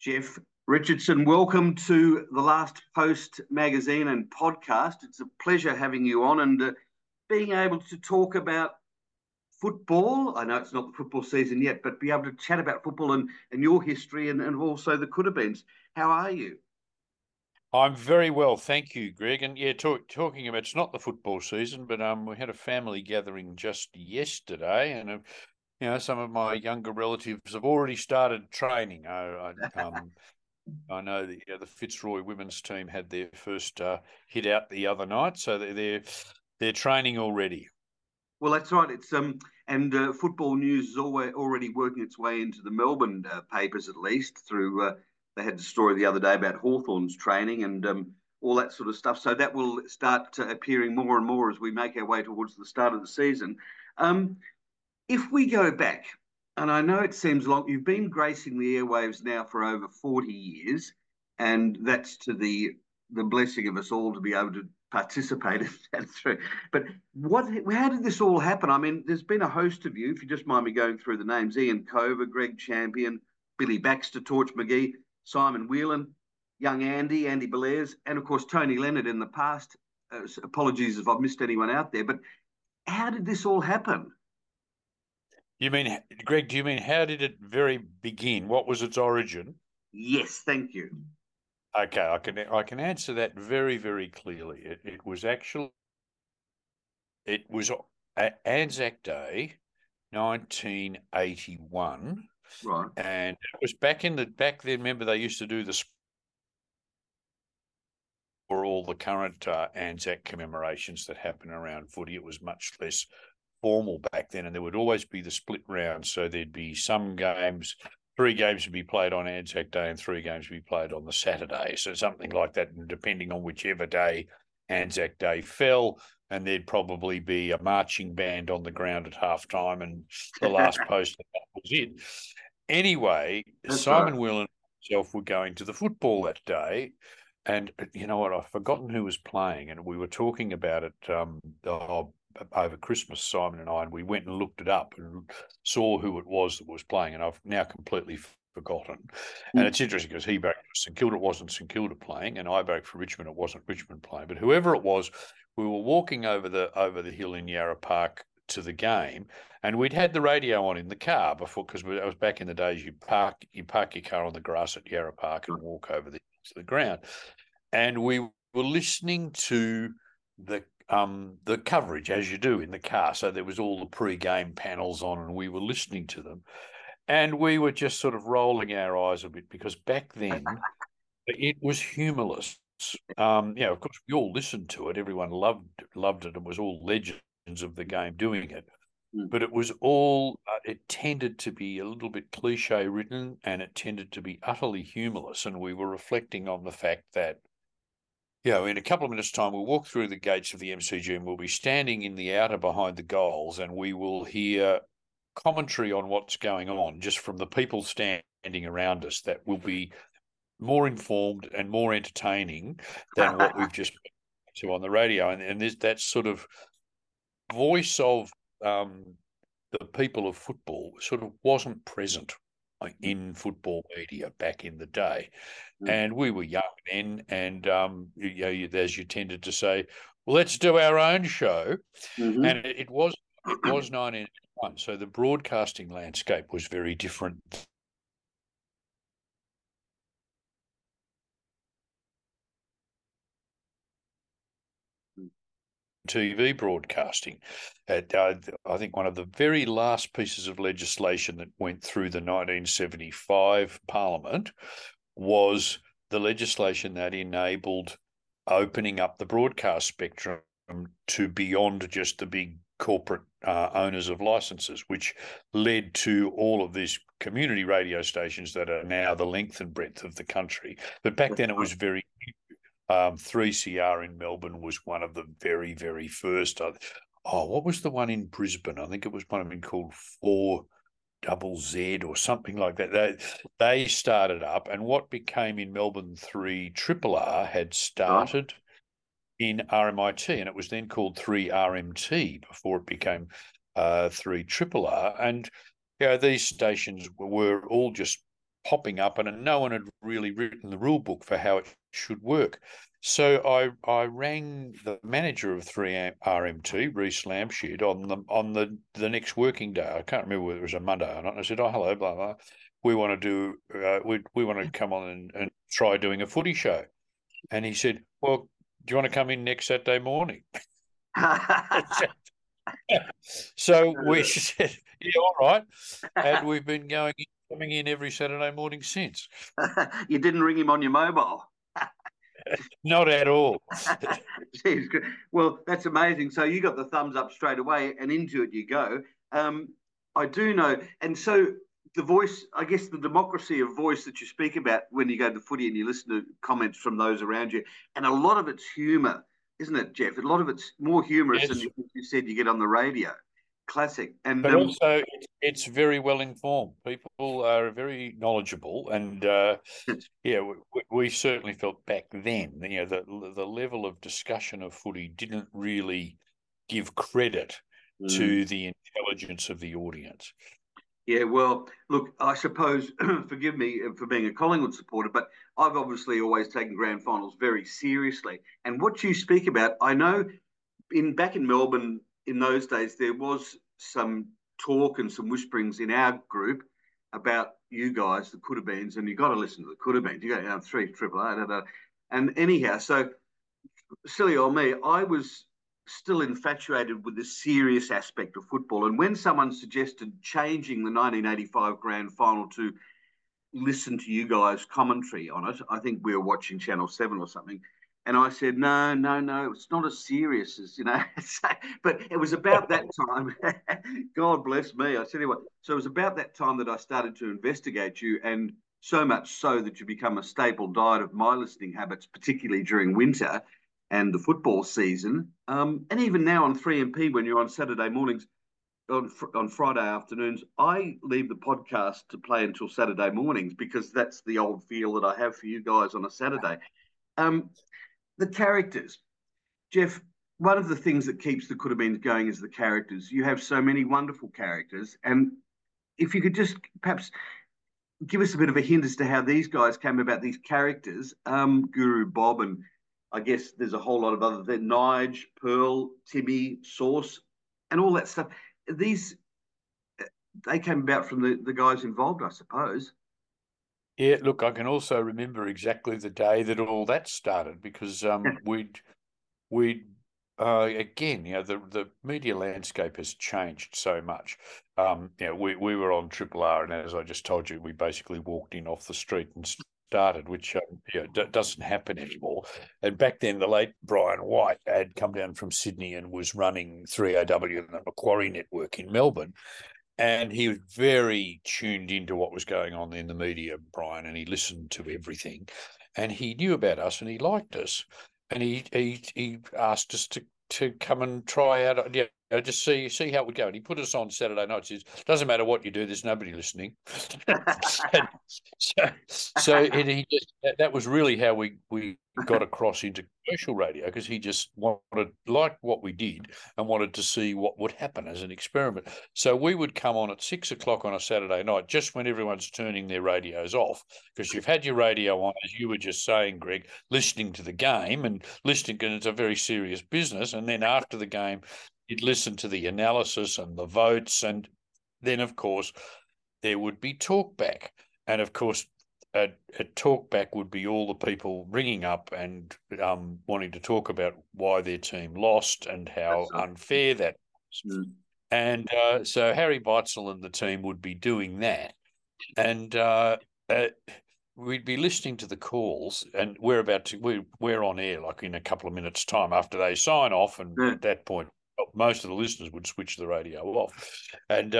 Jeff Richardson, welcome to the Last Post magazine and podcast. It's a pleasure having you on and being able to talk about football. I know it's not the football season yet, but be able to chat about football and your history and also the could have beens. How are you? I'm very well, thank you, Greg. And yeah, talking about, it's not the football season, but we had a family gathering just yesterday, and some of my younger relatives have already started training. I know the Fitzroy women's team had their first hit out the other night, so they're training already. Well, that's right. It's and football news is already working its way into the Melbourne papers, at least through. They had the story the other day about Hawthorn's training and all that sort of stuff. So that will start appearing more and more as we make our way towards the start of the season. If we go back, and I know it seems long, you've been gracing the airwaves now for over 40 years, and that's to the blessing of us all to be able to participate in that through. But how did this all happen? I mean, there's been a host of you, if you just mind me going through the names: Ian Cover, Greg Champion, Billy Baxter, Torch McGee, Simon Whelan, young Andy Belair's, and of course Tony Leonard in the past. Apologies if I've missed anyone out there, but how did this all happen? You mean, Greg, do you mean how did it very begin? What was its origin? Yes, thank you. Okay, I can answer that very, very clearly. It was Anzac Day, 1981. Right. And it was back then. Remember, they used to do this for all the current Anzac commemorations that happen around footy. It was much less formal back then, and there would always be the split round. So there'd be some games, 3 games would be played on Anzac Day and 3 games would be played on the Saturday. So something like that, and depending on whichever day Anzac Day fell, and there'd probably be a marching band on the ground at halftime, and the last post, that was it. Anyway, That's Simon right. Whelan and myself were going to the football that day, and you know what? I've forgotten who was playing, and we were talking about it over Christmas, Simon and I, and we went and looked it up and saw who it was that was playing, and I've now completely forgotten. And it's interesting because he backed for St Kilda, it wasn't St Kilda playing, and I backed for Richmond, it wasn't Richmond playing. But whoever it was, we were walking over the hill in Yarra Park to the game, and we'd had the radio on in the car before, because it was back in the days you park your car on the grass at Yarra Park and walk over to the ground, and we were listening to the coverage as you do in the car. So there was all the pre-game panels on, and we were listening to them, and we were just sort of rolling our eyes a bit, because back then it was humorless. Of course, we all listened to it. Everyone loved it. It was all legends of the game doing it. But it was all, it tended to be a little bit cliche written, and it tended to be utterly humorless. And we were reflecting on the fact that, in a couple of minutes' time, we'll walk through the gates of the MCG and we'll be standing in the outer behind the goals, and we will hear commentary on what's going on just from the people standing around us that will be more informed and more entertaining than what we've just to on the radio. And there's that sort of voice of the people of football sort of wasn't present in football media back in the day. And we were young then, and as you tended to say, well, let's do our own show. Mm-hmm. And it was 1981, so the broadcasting landscape was very different. TV broadcasting. I think one of the very last pieces of legislation that went through the 1975 Parliament was the legislation that enabled opening up the broadcast spectrum to beyond just the big corporate owners of licenses, which led to all of these community radio stations that are now the length and breadth of the country. But back then it was very 3CR in Melbourne was one of the very, very first. What was the one in Brisbane? I think it was one of them called 4ZZ or something like that. They started up, and what became in Melbourne 3RRR had started in RMIT, and it was then called 3RMT before it became 3RRR. And these stations were all just popping up, and no one had really written the rule book for how it should work. So I rang the manager of 3RMT, Reece Lampshed, on the next working day. I can't remember whether it was a Monday or not. And I said, "Oh, hello, blah blah. We want to do we want to come on and try doing a footy show." And he said, "Well, do you want to come in next Saturday morning?" So we said, "Yeah, all right." And we've been coming in every Saturday morning since. You didn't ring him on your mobile? Not at all. Well, that's amazing. So you got the thumbs up straight away, and into it you go. I do know, and so the voice, I guess, the democracy of voice that you speak about when you go to footy and you listen to comments from those around you, and a lot of it's humour, isn't it, Jeff? A lot of it's more humorous than you said you get on the radio. Classic. And but also it's very well informed. People are very knowledgeable, and yeah, we certainly felt back then, the level of discussion of footy didn't really give credit to the intelligence of the audience. Yeah, well, look, I suppose, forgive me for being a Collingwood supporter, but I've obviously always taken grand finals very seriously. And what you speak about, I know back in Melbourne in those days, there was some talk and some whisperings in our group about you guys, the Could Have Beens, and you got to listen to the Could Have Beens. You got 3 and anyhow, so silly old me, I was still infatuated with the serious aspect of football. And when someone suggested changing the 1985 grand final to listen to you guys' commentary on it, I think we were watching Channel 7 or something. And I said, no, it's not as serious as, but it was about that time. God bless me. I tell you what. So it was about that time that I started to investigate you, and so much so that you become a staple diet of my listening habits, particularly during winter and the football season. And even now on 3MP, when you're on Saturday mornings, on Friday afternoons, I leave the podcast to play until Saturday mornings, because that's the old feel that I have for you guys on a Saturday. The characters, Jeff, one of the things that keeps the Could Have Beens going is the characters. You have so many wonderful characters. And if you could just perhaps give us a bit of a hint as to how these guys came about, these characters, Guru, Bob, and I guess there's a whole lot of other than Nige, Pearl, Timmy, Sauce, and all that stuff. These, they came about from the guys involved, I suppose. Yeah, look, I can also remember exactly the day that all that started, because we'd again, the media landscape has changed so much. We were on Triple R, and as I just told you, we basically walked in off the street and started, which doesn't happen anymore. And back then, the late Brian White had come down from Sydney and was running 3AW and the Macquarie Network in Melbourne. And he was very tuned into what was going on in the media, Brian, and he listened to everything. And he knew about us and he liked us. And he asked us to come and try out, just see how it would go. And he put us on Saturday nights. He says, doesn't matter what you do, there's nobody listening. That was really how we got across into commercial radio, because he just liked what we did and wanted to see what would happen as an experiment. So we would come on at 6 o'clock on a Saturday night, just when everyone's turning their radios off, because you've had your radio on, as you were just saying, Greg, listening to the game and it's a very serious business. And then after the game, you'd listen to the analysis and the votes, and then, of course, there would be talkback. And, of course, a talkback would be all the people ringing up and wanting to talk about why their team lost and how unfair that was. Mm. And so Harry Beitzel and the team would be doing that. And we'd be listening to the calls, and we're on air like in a couple of minutes' time after they sign off. And at that point, most of the listeners would switch the radio off. And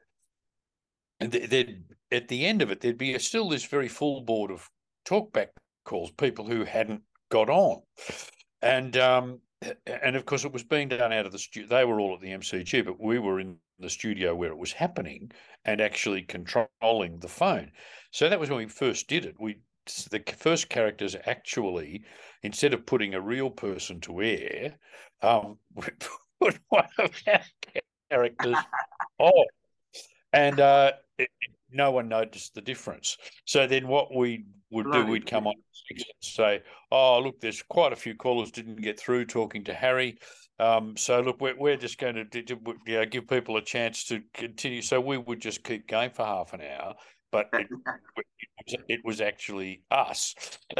then at the end of it, there'd be still this very full board of talkback calls, people who hadn't got on. And of course, it was being done out of the studio. They were all at the MCG, but we were in the studio where it was happening and actually controlling the phone. So that was when we first did it. The first characters actually, instead of putting a real person to air, we put one of our characters on. And no one noticed the difference. So then what we would do, we'd come on and say, oh, look, there's quite a few callers didn't get through talking to Harry. So look, we're just going to give people a chance to continue. So we would just keep going for half an hour, but it was actually us.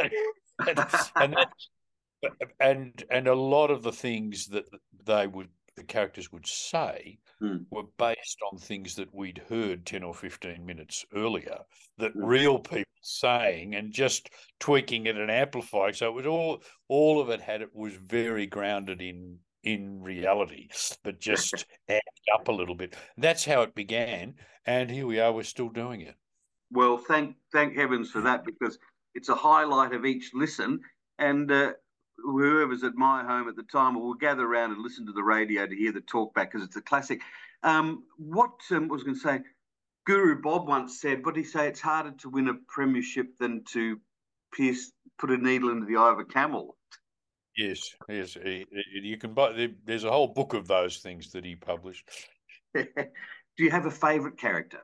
and a lot of the things that the characters would say were based on things that we'd heard 10 or 15 minutes earlier that real people saying, and just tweaking it and amplifying. So it was all of it was very grounded in reality, but just amped up a little bit. That's how it began, and here we are. We're still doing it. Well, thank heavens for that, because it's a highlight of each listen, and whoever's at my home at the time will gather around and listen to the radio to hear the talk back, because it's a classic. What I was going to say, Guru Bob once said, what did he say? It's harder to win a premiership than to put a needle into the eye of a camel. Yes. You can buy. There's a whole book of those things that he published. Do you have a favourite character?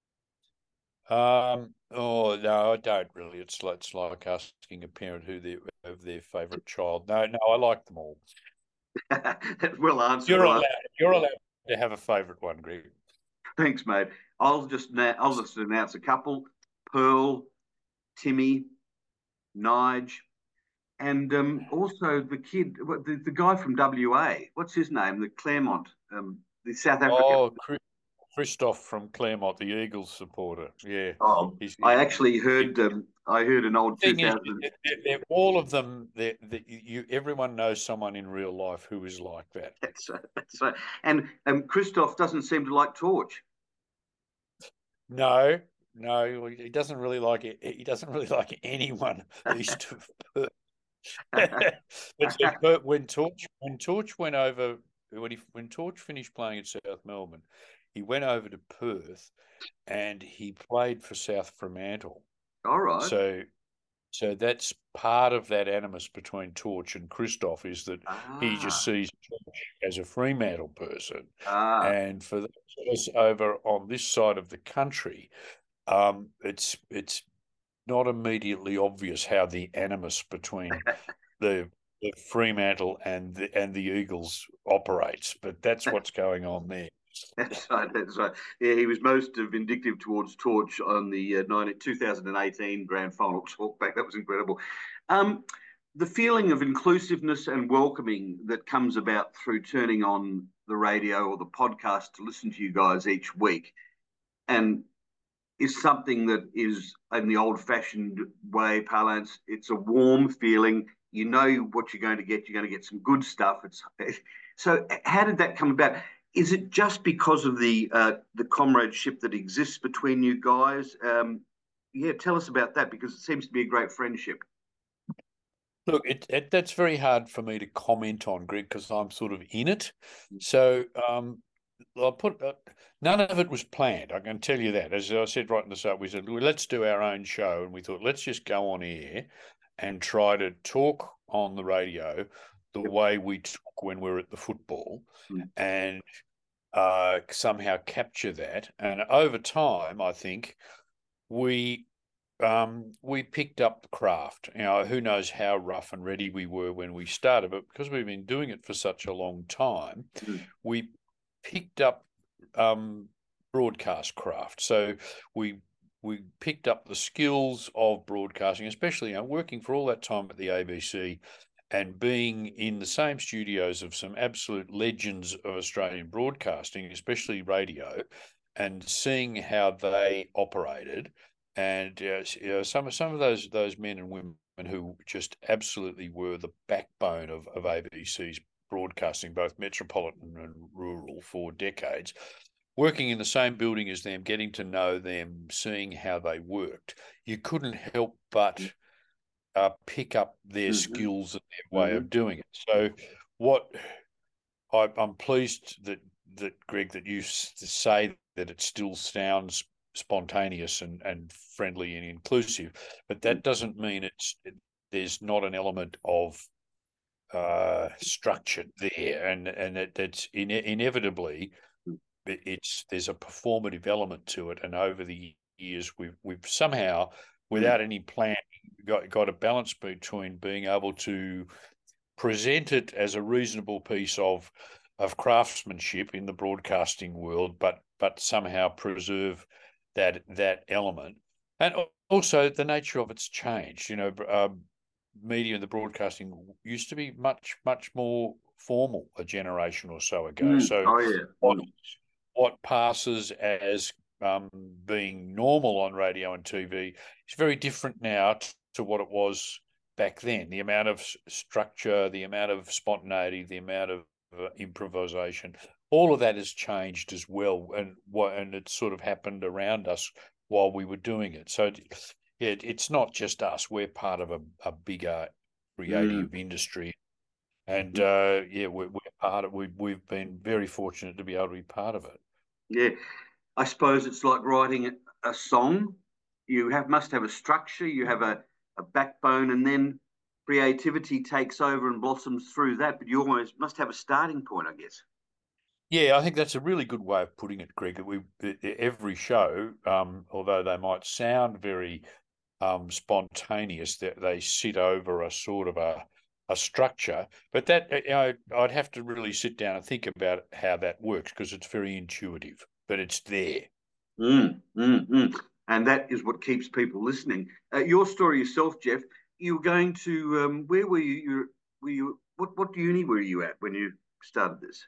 Oh no, I don't really. It's like asking a parent who their favourite child. No, I like them all. Well answered. You're allowed to have a favourite one, Greg. Thanks, mate. I'll just announce a couple: Pearl, Timmy, Nige, and also the kid, the guy from WA. What's his name? The Claremont, the South African. Oh, Christoph from Claremont, the Eagles supporter. Yeah. Oh, I actually heard. I heard an old 2000. All of them. Everyone knows someone in real life who is like that. That's right. And Christoph doesn't seem to like Torch. No, he doesn't really like it. He doesn't really like anyone east of Perth. But when Torch went over, when Torch finished playing at South Melbourne, he went over to Perth and he played for South Fremantle. All right. So that's part of that animus between Torch and Christoph, is that he just sees Torch as a Fremantle person. And for us over on this side of the country, it's not immediately obvious how the animus between the Fremantle and the Eagles operates, but that's what's going on there. That's right. Yeah, he was most vindictive towards Torch on the 2018 grand final talkback. That was incredible. The feeling of inclusiveness and welcoming that comes about through turning on the radio or the podcast to listen to you guys each week, and is something that is, in the old-fashioned way parlance, it's a warm feeling. You know what you're going to get. You're going to get some good stuff. So how did that come about? Is it just because of the comradeship that exists between you guys? Yeah, tell us about that, because it seems to be a great friendship. Look, that's very hard for me to comment on, Greg, because I'm sort of in it. So I'll put none of it was planned. I can tell you that. As I said right in the start, we said, well, let's do our own show, and we thought, let's just go on air and try to talk on the radio the way we talk when we're at the football, and somehow capture that. And over time, I think we picked up the craft. Who knows how rough and ready we were when we started, but because we've been doing it for such a long time, we picked up broadcast craft. So we picked up the skills of broadcasting, especially working for all that time at the ABC and being in the same studios of some absolute legends of Australian broadcasting, especially radio, and seeing how they operated. And some of those men and women who just absolutely were the backbone of ABC's broadcasting, both metropolitan and rural, for decades, working in the same building as them, getting to know them, seeing how they worked, you couldn't help but pick up their skills and their way of doing it. So I'm pleased that Greg, that you say that it still sounds spontaneous and friendly and inclusive, but that doesn't mean there's not an element of structure there, and that's inevitably there's a performative element to it, and over the years we've somehow, without any plan, got a balance between being able to present it as a reasonable piece of craftsmanship in the broadcasting world, but somehow preserve that element. And also the nature of it's changed. Media and the broadcasting used to be much more formal a generation or so ago. So Oh yeah. what passes as being normal on radio and TV is very different now to what it was back then. The amount of structure, the amount of spontaneity, the amount of improvisation, all of that has changed as well, and it sort of happened around us while we were doing it. So it's not just us; we're part of a bigger creative industry, and we're part of. We've been very fortunate to be able to be part of it. Yeah, I suppose it's like writing a song. You must have a structure, you have a backbone, and then creativity takes over and blossoms through that. But you almost must have a starting point, I guess. Yeah, I think that's a really good way of putting it, Greg. Every show, although they might sound very spontaneous, that they sit over a sort of a structure, but that I'd have to really sit down and think about how that works, because it's very intuitive, but it's there. And that is what keeps people listening. Your story yourself, Jeff. You were going to where were you? Were you what uni were you at when you started this?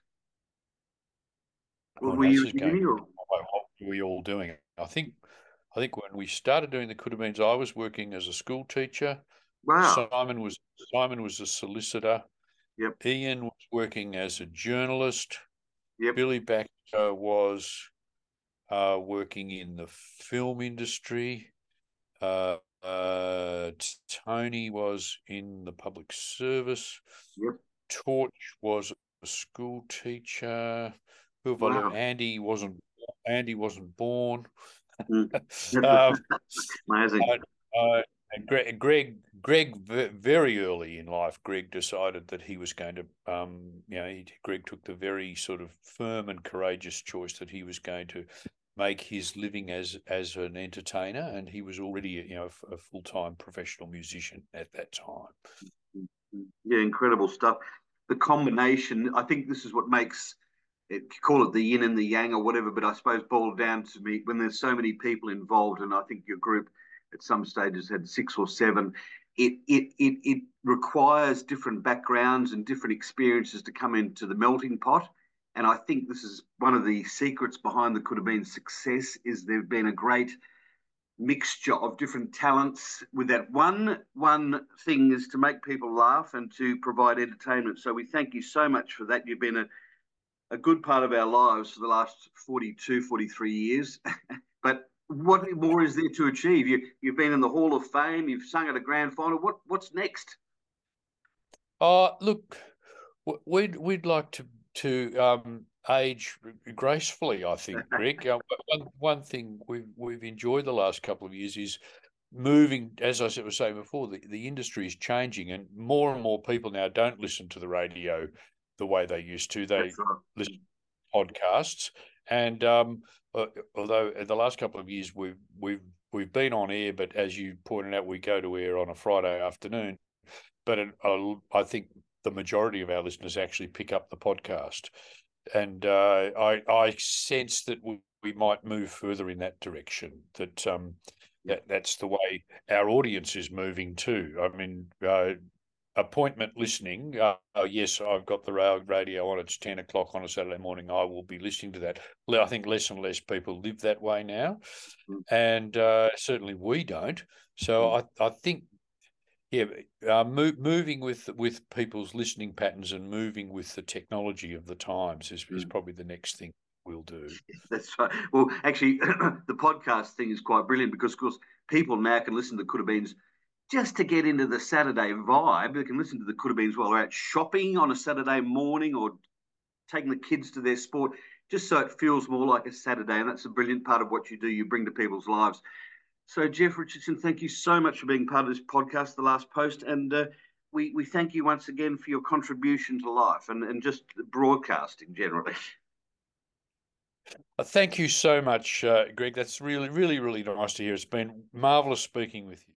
Oh, Were no, this you is at going uni back. or? What were we all doing? I think when we started doing the Could Have Beens, I was working as a school teacher. Wow. Simon was a solicitor. Yep. Ian was working as a journalist. Yep. Billy Baxter was working in the film industry. Tony was in the public service. Yep. Torch was a school teacher. Who have I Wow. learned? Andy wasn't born. That's um, amazing. and Greg, very early in life, Greg decided that he was going to, Greg took the very sort of firm and courageous choice that he was going to make his living as an entertainer, and he was already, a full-time professional musician at that time. Yeah, incredible stuff. The combination, I think this is what makes it, call it the yin and the yang or whatever, but I suppose boiled down to me when there's so many people involved, and I think your group at some stages had 6 or 7. It requires different backgrounds and different experiences to come into the melting pot. And I think this is one of the secrets behind the Could Have Been success, is there've been a great mixture of different talents with that one thing, is to make people laugh and to provide entertainment. So we thank you so much for that. You've been a good part of our lives for the last 42, 43 years. But what more is there to achieve? You've been in the Hall of Fame, you've sung at a grand final. What's next? Look, we'd like to age gracefully, I think, Greg. One thing we've enjoyed the last couple of years is moving, as I was saying before, the industry is changing, and more people now don't listen to the radio the way they used to. They listen to podcasts, and although the last couple of years we've been on air, but as you pointed out, we go to air on a Friday afternoon. But I think the majority of our listeners actually pick up the podcast, and I sense that we might move further in that direction. That's the way our audience is moving too. I mean, appointment listening. Yes, I've got the radio on. It's 10 o'clock on a Saturday morning. I will be listening to that. I think less and less people live that way now, and certainly we don't. So I think. Yeah, moving with people's listening patterns and moving with the technology of the times is probably the next thing we'll do. That's right. Well, actually, the podcast thing is quite brilliant because, of course, people now can listen to Could Have Beens just to get into the Saturday vibe. They can listen to the Could Have Beens while they're out shopping on a Saturday morning or taking the kids to their sport, just so it feels more like a Saturday. And that's a brilliant part of what you do. You bring to people's lives. So, Jeff Richardson, thank you so much for being part of this podcast, The Last Post. And we thank you once again for your contribution to life and just broadcasting generally. Thank you so much, Greg. That's really, really, really nice to hear. It's been marvelous speaking with you.